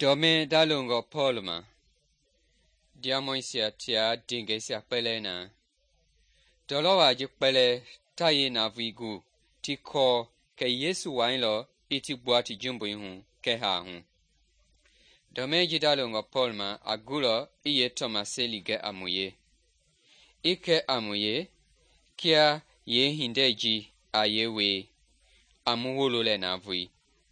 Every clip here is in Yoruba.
Dome dalongo Polma. Diamoisia tia dingesia pelena. Dolowa jipele taye na vigu. Ti ko ke Yesu wainlo iti buati jumbo hun ke ha hun. Dome jidalongo Polma agulo iye tomaselige amuye. Ike amuye kia ye hindeji ayewe amuwolole na vui.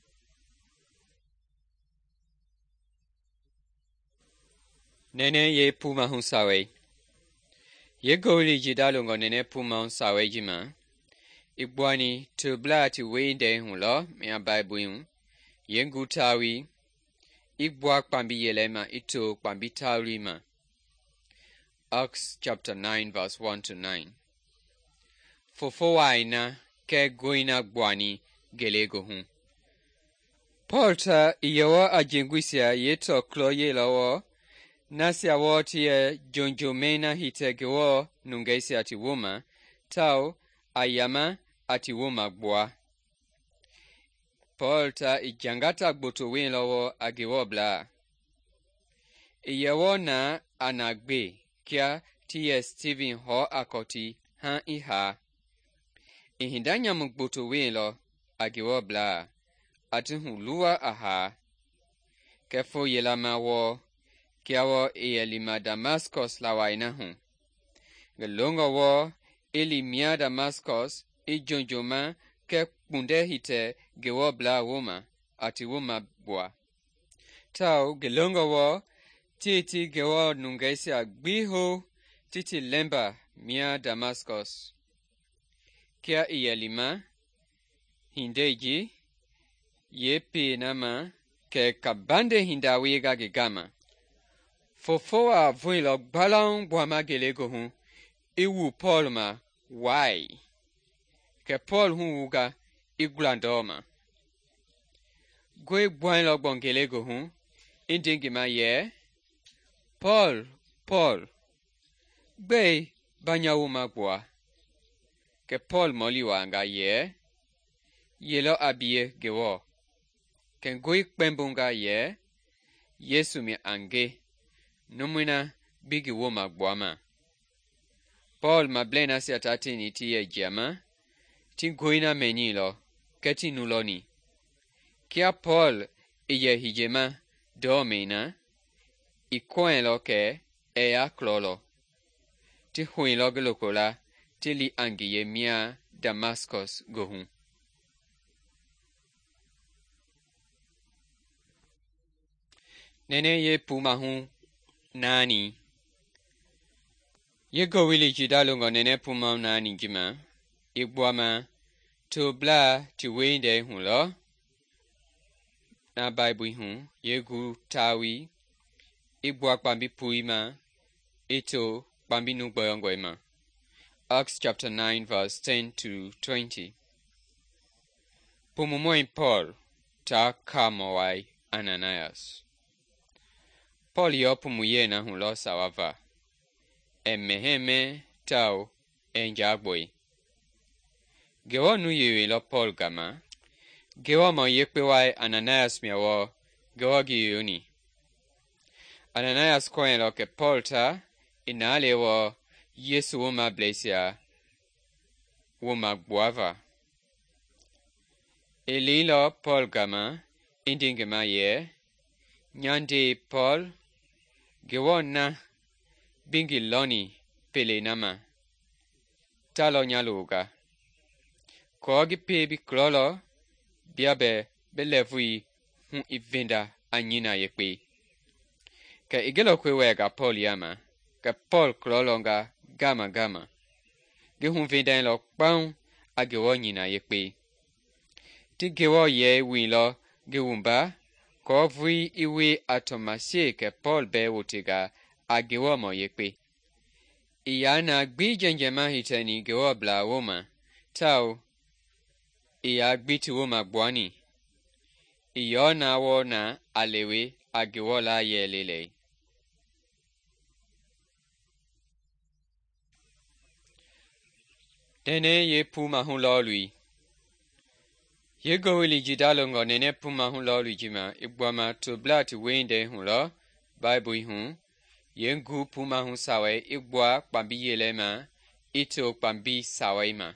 Nene ye puma hun sawe. Ye goli jidalongo nene puma hun sawe jima. Ibwani tubla ti weinde hun lo mea Bible hun. Ye ngutawi. Ibwa kwambi yelema ito kwambi tawima. Acts chapter 9 verse 1 to 9. Fofowa ina ke goina gwani gelego hun. Paulta iyawa ajengwisia yeto klo yelawo. Nasia wotie jonjomena hitegewo nungesi ati woma, tau ayama ati woma bwa. Paulta ijangata gboto winlowo agewo bla. Iyawo na anagbe kia tiye Stephen ho akoti han iha. Ihindanya mgboto winlo agewo bla. Ati huluwa aha. Kefo yelama wo. Kiawo lima Damascus lawaina hun. Gelongo wo limia Damascus jonjoma ke kunde hite gewo bla woma ati woma bwa. Tau gelongo wo titi gewo nungesi agbiho titi lemba mia Damascus. Kia lima hindeji yepi nama ke kabande hindawiga gegama. Fofoa vuilo balong bwama gelego hun. Iwu Paul ma wai. Ke Paul hun uga iglandoma. Gwe bwilo bon gelego hun. Indingi ma ye. Paul. Gbe banya uma bwa. Ke Paul moliwa nga ye. Yelo abie gewo. Ken gwe kpembunga ye. Yesu mi ange. Numwina bigi woma bwama. Paul mablena si atati ni tiye jama. Ti goina menilo. Keti nuloni. Kia Paul iye hijema domina. Ikoen lo ke ea klolo. Ti huin lo gelokola. Ti li angiye mia Damascus gohun. Nene ye puma hun. Nani. Ye go wili jidalongo nene puma nani jima. Igwama. Tubla ti weinde hun lo. Na Bible hun. Ye gu tawi. Igwa kwambi puima. Ito kwambi nugboyongwe ma. Acts chapter 9 verse 10 to 20. Pumumoin Paul. Ta kamowai Ananias. Paul yopu muyena hun lo sawava. Emeheme tau enjagboy. Gewo nu yewe lo Paul gama. Gewo mo yekpewai Ananias miawo. Gewo giyuni. Ananias koen lo ke Paul ta. Inale wo Yesu woma blesia. Woma gbuava. Eli lo Paul gama. Indingema ye. Nyande Paul. Gewo na bingi loni pele nama. Talo nyaluga. Kogi pebi klolo. Biabe belevui hun ivenda anyina yekwe. Ka igelo kwewega Paul yama. Ka Paul klolonga gama. Ge hun venda lo kpaun a gewo nyina yekwe. Ti gewo ye wilo gewumba. Ko vui iwe atomase ke Paul be wotiga a gewo mo yekpe. Iya na gbi jenjema hiteni gewo bla woma. Tau. Iya gbi ti woma gwani. Iyo na wo na alewe a gewo la ye lele. Dene ye puma hun lo lui. Ye go li jidalongo nene puma hun lo lujima ibwama to blat wende hun lo Bible hun yen gu puma hun sawe ibwa pambi yelema ito pambi sawe ma.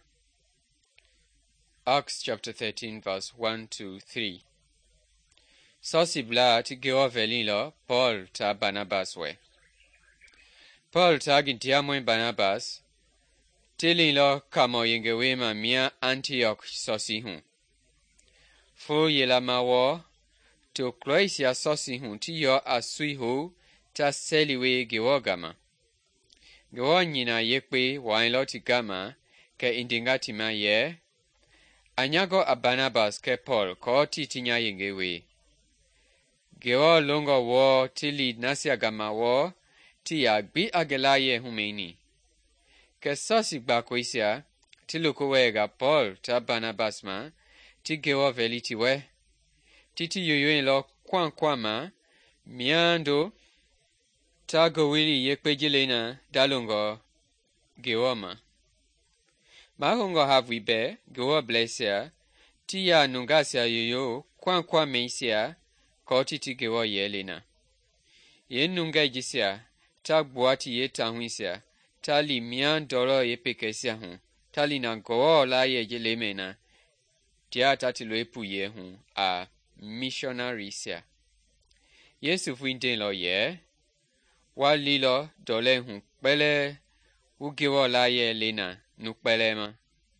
Acts chapter 13 verse 1 to 3. Sosi bla ti gewa velin lo Paul ta Barnabas we. Paul ta gintiamwen Barnabas tilin lo kamo yengewe ma mia Antioch sosi hun. Fo yela mawo to Croatia sosi hun ti yo asui ho ta seliwe gewa gama. Gewa nyina yekpe wain lo ti gama ke indingati ma ye. Anyago a Barnabas ke Paul ko ti tinya yengewe. Gewa longo wo tili nasya gama wo ti ya gbi agelaye humeni. Ke sosi bakwisya ti lukowega Paul ta Barnabas ma ti gewa veli ti we. Titi yoyoen lo kwa ma miando ta gowili yekpejilena dalongo gewa ma. Mahongo havwi be gewa blesya ti ya nungasya yoyo kwa meisya ko titi gewa yelena. Yen nunga jisya ta buati ye tanwisya ta li mian dolo ye pekesya hun ta li na gowa la ye jelemena tia tati lo epu ye hun a missionary sya. Yesu fuinten lo ye wa li lo dole hun pele u gewa la ye lena nu pele ma.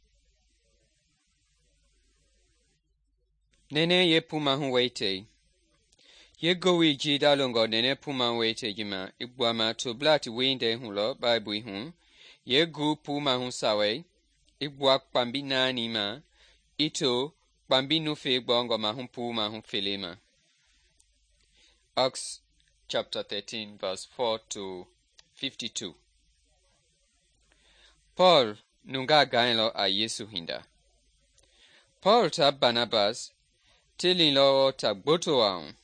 Nene ye puma hun weite. Ye gowi jidalongo nene puma weite jima ibwama to blati wende hun lo Bible hun ye gu puma hun sawe ibwa pambi nani ma ito pambi nufe bongo ma hun puma hun filima. Acts chapter 13 verse 4 to 52. Paul nunga gainlo a Yesu hinda. Paul ta Barnabas tilin lo ta gboto wa hun.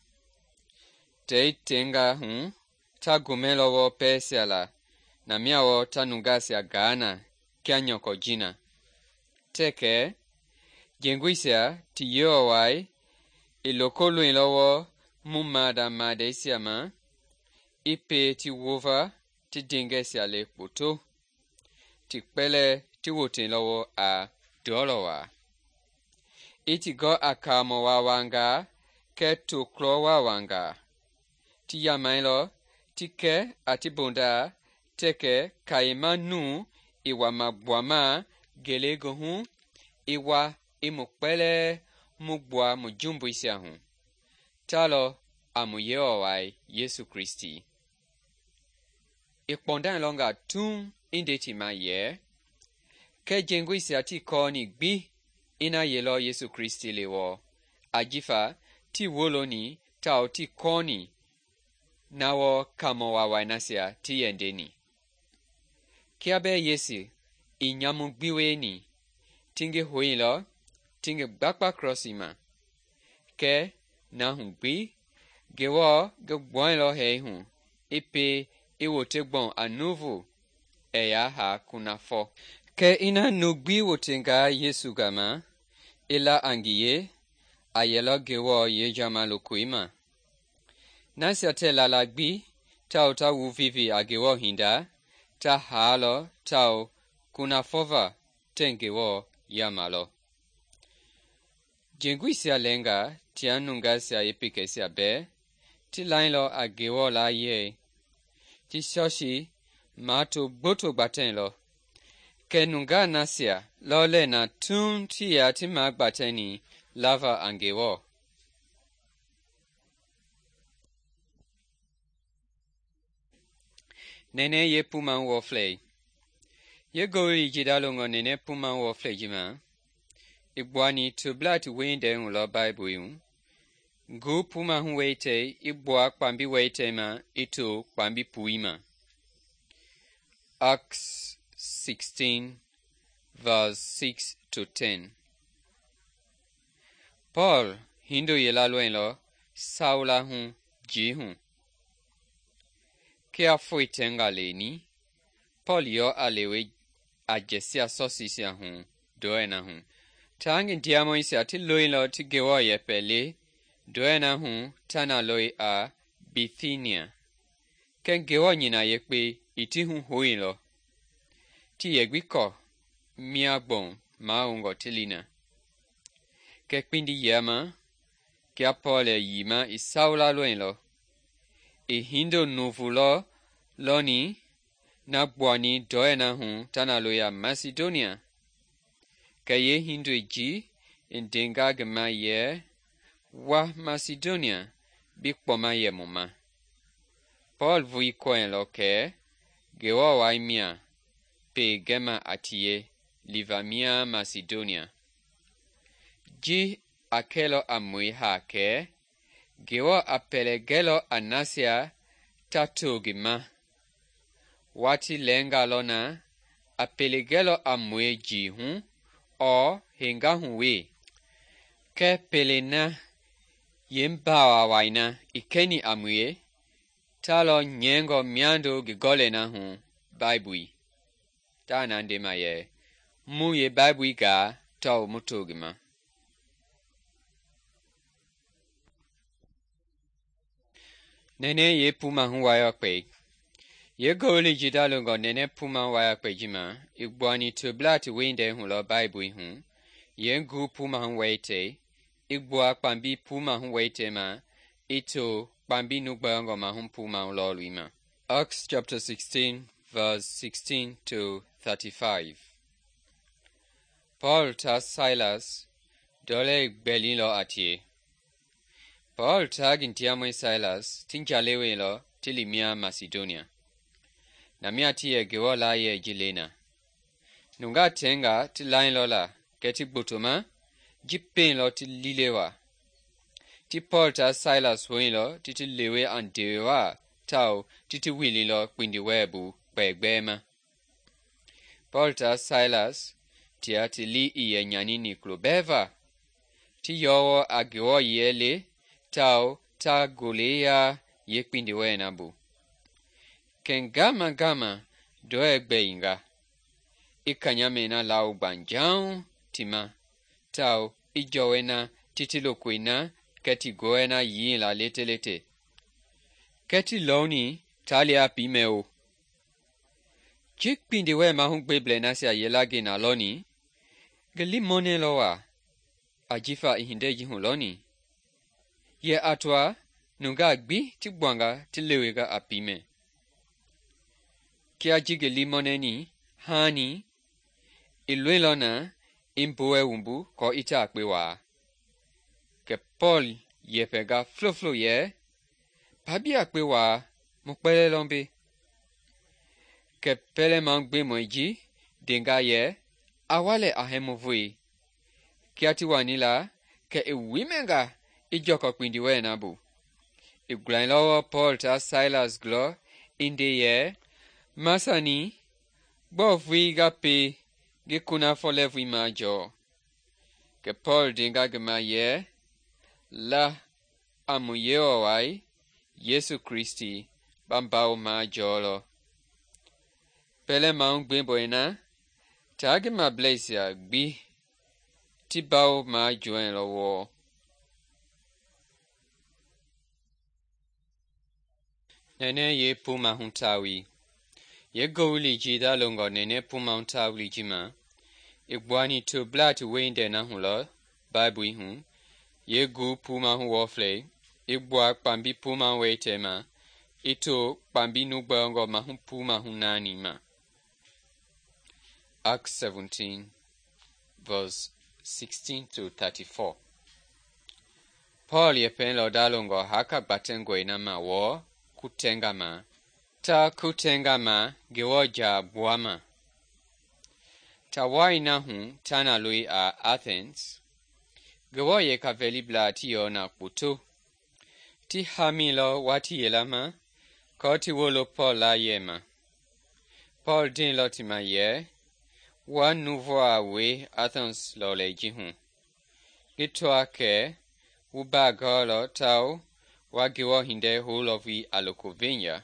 Te tenga hun ta gumelo wo pesya la na miawo ta nungasya gana kyanyo ko jina. Teke jengwisya ti yo wai ilokolo ilowo mumada madesya ma ipe ti wova ti dingesya le poto ti pele ti woten lowo a dolowa. Iti go akamo wa wanga ke to klo wa wanga. Ti yamailo ti ke ati bonda teke kaima nu iwa mabwama gelego hun iwa imukpele mubwa mujumbu isya hun. Talo amuyewa wai Yesu Kristi. Ikpondan longa tun indeti ma ye. Ke jengu isya ti koni gbi ina yelo Yesu Kristi lewo. Ajifa ti woloni tao ti koni nawo kamo wa wainasya ti yendeni. Kiabe Yesu inyamu gbiwe ni tinge hoilo tinge bakpa crossima. Ke na hun gbi gewo ge boilo he hun ipe iwote bon anuvu eya ha kunafo. Ke ina nugbi wotenga Yesu gama ila angiye ayelo gewo ye jama lokuima. Nasya te lalagbi tau ta wuvivi agewo hinda ta halo tau kunafova tengewo yamalo. Jengwisya lenga tia nungasya epikesya be ti lainlo agewo la ye ti shoshi mato boto baten lo. Ke nunga nasya lo le na tun ti ya ti mag bateni lava angewo. Nene ye puma wo flay. Ye gori jidalongo nene puma wo flay jima. Ibwani to blati wende lo Bible yun. Gu puma hun weite ibwa kwambi weite ma ito kwambi puima. Acts 16 verse 6 to 10. Paul hindo yelalwen lo saula hun ji hun. Kia fuitenga leni Paul yo alewe ajesya sosisya hun doena hun Tangin diamoisa ti loilo ti gewa ye pele, doena hun tana loi a Bithynia. Ken gewa nyina yekpe iti hun hoilo. Ti yegwiko miagbon maungo tilina. Ke quindi yama, che apole yima I saula loilo. E hindo nuvulo loni na buani doena hun tana loya Macedonia. Ke ye hindu ji in denga gema ye wa Macedonia bikpoma ye moma. Paul vui koen lo ke gewa waimia pe gema atie livamia Macedonia. Ji akelo amui hake gewa apele gelo anasia tatugima. Wati lenga lona apele gelo amui ji hun o henga hunwe. Ke pelena yembawa waina ikeni amue talo nyengo miando gigolena hun baibui. Tana ndema ye muye baibui ga tau mutugima. Nene ye puma hun wayakwe. Ye goli jidalungo nene puma wayakwe jima. Igbuani tublati winde hun lo baibui hun. Ye ngu puma hun waite. Igbua kpambi puma hun waite ma. Ito kpambi nugbango ma hun puma hun lo luima. Acts chapter 16 verse 16 to 35. Paul ta Silas dole belin lo atie. Paul tagin tiamwe Silas tinjalewe lo tilimia Macedonia. Namia tiye gewola ye jilena. Nunga tenga tilain lola keti butuma jipen lo tililewa. Ti Paul ta Silas win lo titilewe andewa tau titi wili lo kwindi webu begbema. Paul ta Silas tia tili iye nyanini klubeva. Ti yowo agewo yele tau ta golea ye kwindi we nabu. Ken gama doegbe inga. Ikanyamena lau banjau tima. Tau ijowena titilokwina keti goena yin la lete. Keti loni talia pimeo. Jik pindi we mahung beble nasia yelage na loni. Geli mone loa. Ajifa ihinde jihun loni. Ye atwa nunga gbi tibwanga tilewega apime. Kia jige limone ni hani ilwe lona imboe wumbu ko ita akbewa. Ke Paul ye pega flo ye pabi akbewa mukpele lombe. Ke pele mangbe moiji denga ye awale ahemovui. Kia tiwanila ke iwimenga ijoko kwindi we nabu. Iglain lawa Paul ta Silas glo inde ye masani bofwi gape gekuna folevwi majo. Ke Paul denga gema ye la amuyeo wai Yesu Kristi bambao majolo. Pele maung bimboena tagema blasia gbi tibao majoen lo wo. Nene ye puma huntawi. Ye gowli jida longo nene puma huntawi jima. Igbuani to blati wende na hulo, baibui hun. Ye gu puma hun wofle. Igbua kpambi puma weitema. Ito kpambi nugbango ma hun puma hun nani ma. Acts 17 verse 16 to 34. Paul ye pen lo dalongo haka batengwe na ma wo. Kutengama. Ta kutengama gewoja buama. Ta waina hun tana lui a Athens. Gewoye kaveli bla tiyo na kutu. Ti hamilo wati yelama. Koti wolo Paul la yema. Paul din lotima ye. Wa nouveau awe Athens lo le jihun. Gitwa ke. Uba golo tau. Wagiwo hinde hulovi alokovenya.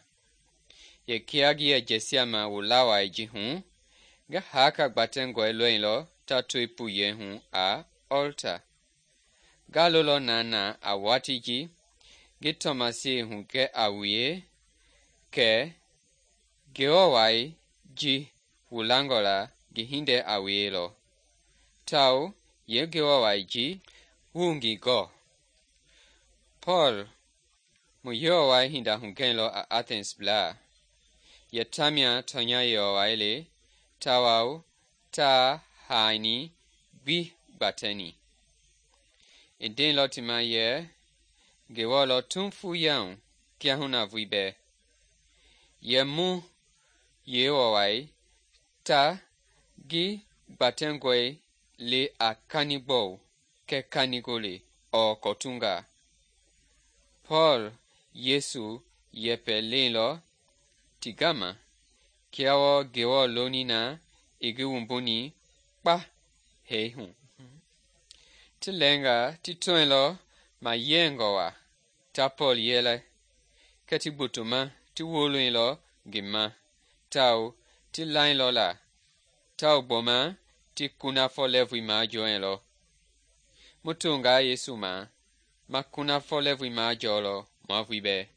Ye kiagi ya jesiama ulawa ejihun. Ga haka batengwe loin lo. ta tui pu ye hun a altar. Galolo nana a watiji, get Thomasi hun ke awie, ke geowai ji wulangola gihinde awielo. Tau ye geowai ji wungi go. Paul mu yeowai hinda hun kenlo a Athens bla. Ye tamia tonya yeowai le, tawau ta haini bi bateni. Indin lotima ye gewolo tumfu yang kia huna vibe. Ye mu yeowai ta gi batengwe le a kanibo ke kanigole o kotunga. Paul Yesu yepe lelo tigama kiawo gewo lonina igiwumbuni pa heihun. Tilenga tituenlo ma yengowa ta Paul yele katibutuma tiwoluenlo gima tau tilainlo la tau boma ti kuna folevui ma joenlo. Mutunga Yesu ma kuna folevui ma jolo ma vibe.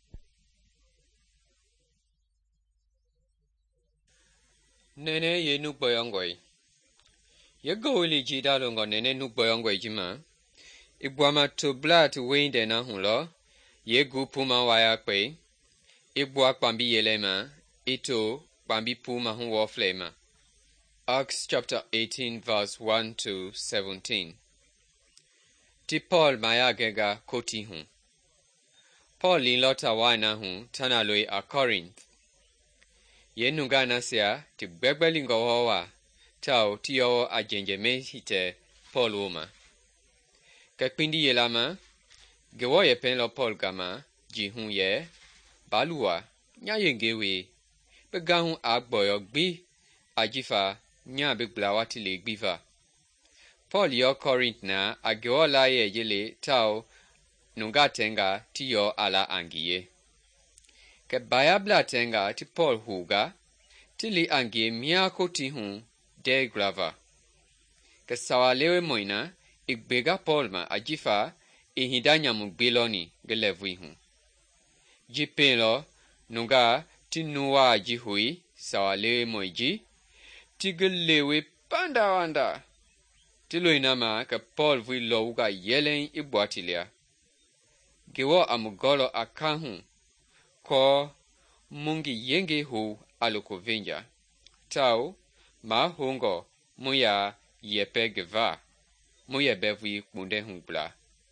Nene ye nukboyongoi. Ye gowili jida longo nene nukboyongoi jima. Ibwama tubla tu wende na hunlo. Ye gu puma waya kwe. Ibwa kwambi yelema. Ito kwambi puma hun woflema. Acts chapter 18 verse 1 to 17. Ti Paul maya gega koti hun. Paul linlota wana hun tanaloi a Corinth. Ye nungana sia ti begbelingo hoa tau tiyo a jenjeme hite Paul woma. Kakpindi yelama gewo ye penlo Paul gama ji hun ye balua nya yengewe bega hun agboyo gbi ajifa nya beglawati le gbiva. Paul yo Corinth na a gewo la ye yele tau nunga tenga tiyo ala angiye. Ke bayabla tenga ti Paul huga tili angie miako ti hun de grava. Ke sawalewe moina igbega Paul ma ajifa ihidanya mugbiloni gelevui hun. Jipenlo nunga ti nuwa ajihui sawalewe moiji ti gelewe panda wanda. Tilo inama ke Paul vui louga yelen ibwatilia. Gewo amugolo akahun ko mungi yenge hu aluko venja. Tau ma hongo muya yepe geva. Muya bevui kunde hunkla.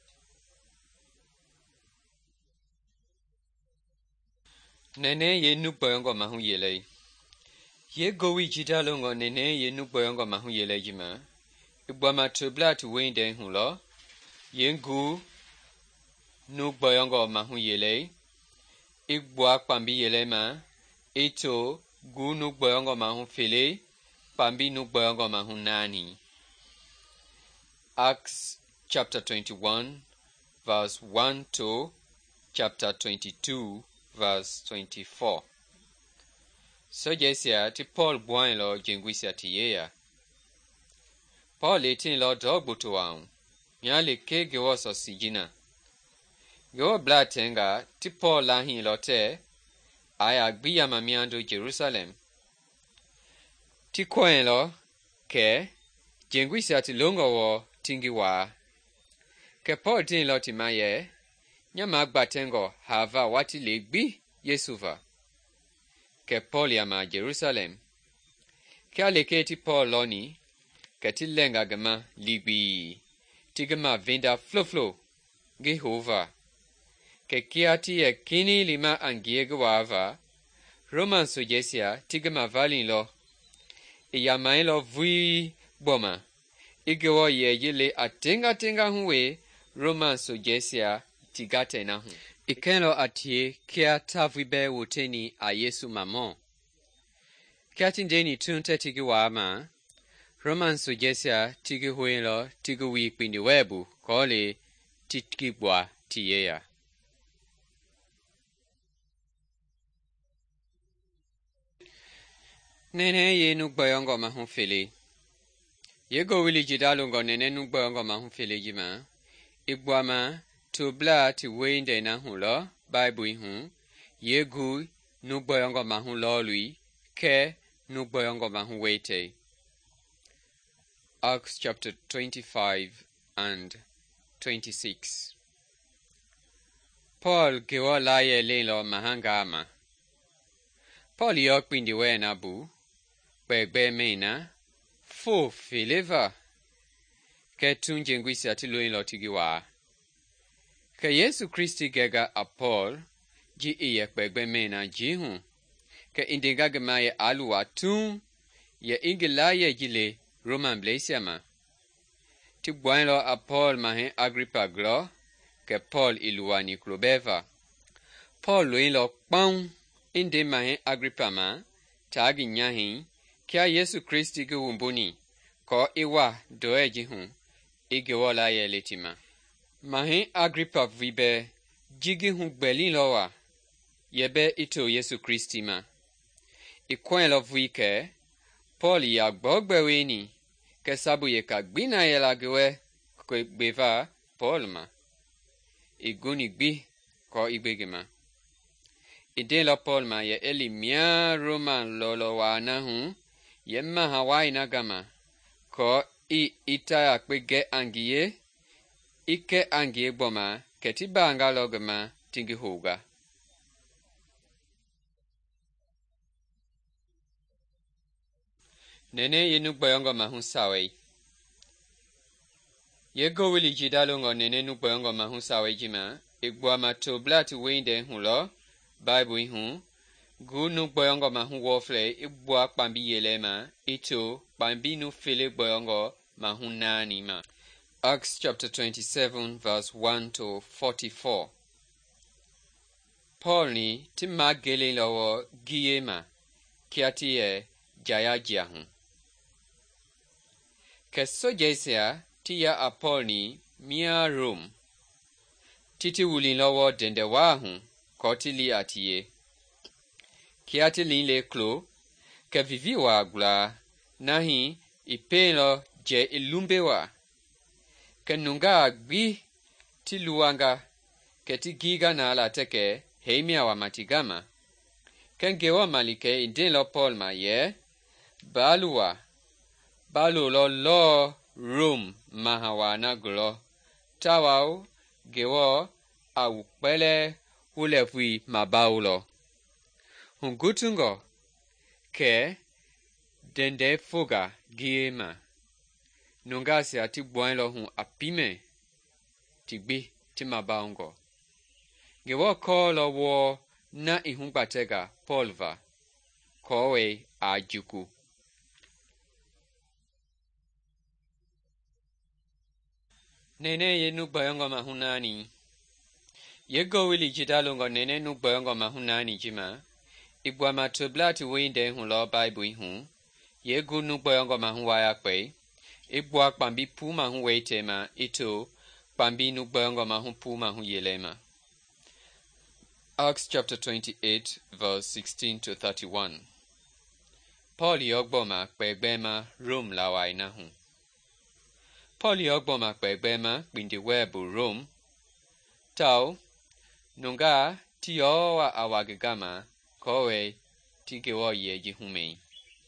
Nene ye nukboyongo mahun yele. Ye gowi jidalongo nene ye nukboyongo mahun yele jima. Ibwama tubla tu wende hunlo. Ye ngu nukboyongo mahun yele. Ibwa kwambi yele ma. Ito gu nukboyongo mahun fele. Pambi nukboyongo mahun nani. Acts chapter 21 verse 1 to chapter 22 verse 24. So jesia ti Paul buan lo jengwisia ti yeya. Paul etin lo dogbuto waun. Nyale ke gewo so sijina. Gewo bla tenga ti Paul lahin lo te. Aya gbiya mamiando Jerusalem. Ti kwen lo ke jengwisia ti longo wo tingiwa. Ke Paul tin lo ti maye. Nyama gbatengo hava wati legbi Yesuva. Ke Paul yama Jerusalem. Ke aleke ti Paul loni. Ke ti lenga gama ligbi. Ti gama venda flo Gehova. Ke kiati ye kini lima angiegwava. Roman sujesia ti gama valin lo. Iyamain lo vui boma. Igewo ye yele atenga huwe. Roman sujesia tigate na hun. Ikenlo atie kia tavibe woteni a Yesu mamon. Kia tindeni tunte tigiwa ama. Roman sujesia tigi huenlo tigiwi kwindi webu kole titigwa tiyeya. Nene ye nukboyongo mahun fele. Yego wili jidalungo nene nugboyongo mahun filejima. Igwama tubla ti wende na hulo, Bible hun. Yegu nugboyongo mahun lolui, ke nugboyongo mahun wete. Acts chapter 25 and 26. Paul gewa laye lelo mahangama. Paul yok pindi we na bu, begbe mena, fo fileva. Ke tunjengwisi atiluin lo tigiwa. Ke Yesu Kristi gega a Paul, ji iyek begbe mena jihun. Ke indiga gemaye aluwa tun, ye ingilaye jile Roman blesiama. Ti lo a Paul mahen Agrippa glo, ke Paul iluwani klobeva. Paul luin lo kpang, inde mahen Agrippa ma, tagi nyahin, kia Yesu Kristi ge wumbuni, ko iwa doe jihun, igewola ye letima. Mahen Agrippa vibe, jigi hun gbelin lowa, yebe ito Yesu Kristi ma. Ikwen lo vike, Paul ya gbogbeweni, ke sabu ye ka gbina ye la gewe, kwe beva Paul ma. Iguni gbi, ko igbegema. Iden lo Paul ma ye eli mia Roman lolo wa na hun, ye ma Hawaii na gama, ko itaya kwege angiye, ike angiye boma, ketiba angalo gama tingi huga. Nene ye nugboyongo mahun sawe. Ye go wili jidalongo nene nugboyongo mahun sawe jima, igwa mato blati wende hulo, Bible hun, gu nugboyongo mahun wofle, igwa kpambi yelema, ito kpambi nu fele boyongo mahun nani ma. Acts chapter 27 verse 1 to 44. Paul ni timma gele lowo giyema, kiati ye jaya jahun. Ke sojesia tiya a Paul ni mia Rome. Titi wulin lowo dende wahun, koti li atiye. Kiati lin le klo, ke vivi wa gula, nahi ipen lo je ilumbe wa. Ke nunga agbi ti luanga, ke ti giga na ala teke heimia wa matigama. Ken gewa malike indin lo Paul ma ye, baluwa, balu lo Rome mahawana glo, tawao gewa awukpele ulefui mabaulo. Hungutungo, ke dende fuga giema. Nungasi ati buenlo hun apime, tigbi timabaungo. Gewa ko lo wo na ihun batega polva, kowe ajuku. Nene ye nugboyongo mahunani. Ye go wili jidalongo nene nugboyongo mahunani jima. Igwa matublati winde hun lo Bible hun. Ye gu nugboyongo mahunwaya kwe. Igwa kpambi pu mahun weitema ito kpambi nugboyongo mahun pu mahun yelema. Acts chapter 28 verse 16 to 31. Paul yogboma kpegbema Rome lawai na hun. Paul yogboma kpegbema bindi webu Rome. Tau, nunga tiyowa awagigama kowe tigewo yeji humei.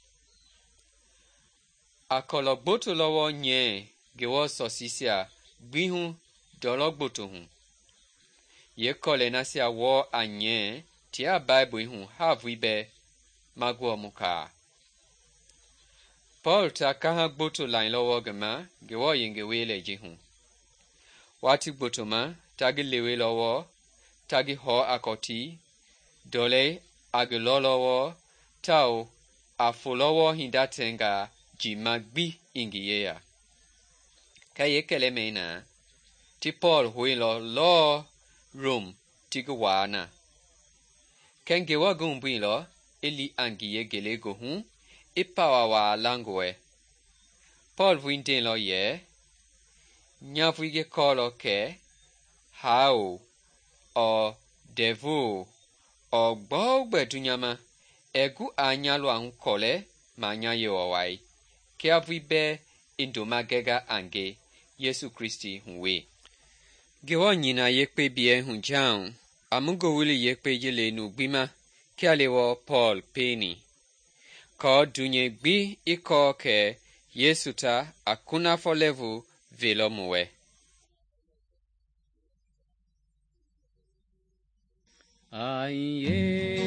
Akologboto lowo nye gewo sosisia gbihun dologboto hun. Ye kole nasia wo anye tia Bible hun havibe magwo muka. Paul ta kaha gboto lain lowo gema gewo yenge wele jihun. Wati gboto ma tagi lewe lowo, tagi ho akoti, dole agilo lowo, tau afulowo hindatenga jimagbi ingiyeya. Kaye kele mena, ti Paul huilo lo Rome tigawana. Kengewa gumbilo ili angiye gelego hun, ipawa wa langwe. Paul windin lo ye, nyafwige kolo ke, hao, o devu, o gbogbe dunyama, egu anyalo an kole, manya ye owai. Ke avibe indoma gega ange Yesu Christi huwe. Gewo nyina yekpe bie hunjang amungo wili yekpe yele nu gbima kialewo Paul peni. Ko dunye gbi iko ke Yesu ta akuna folevu velo muwe. Aye.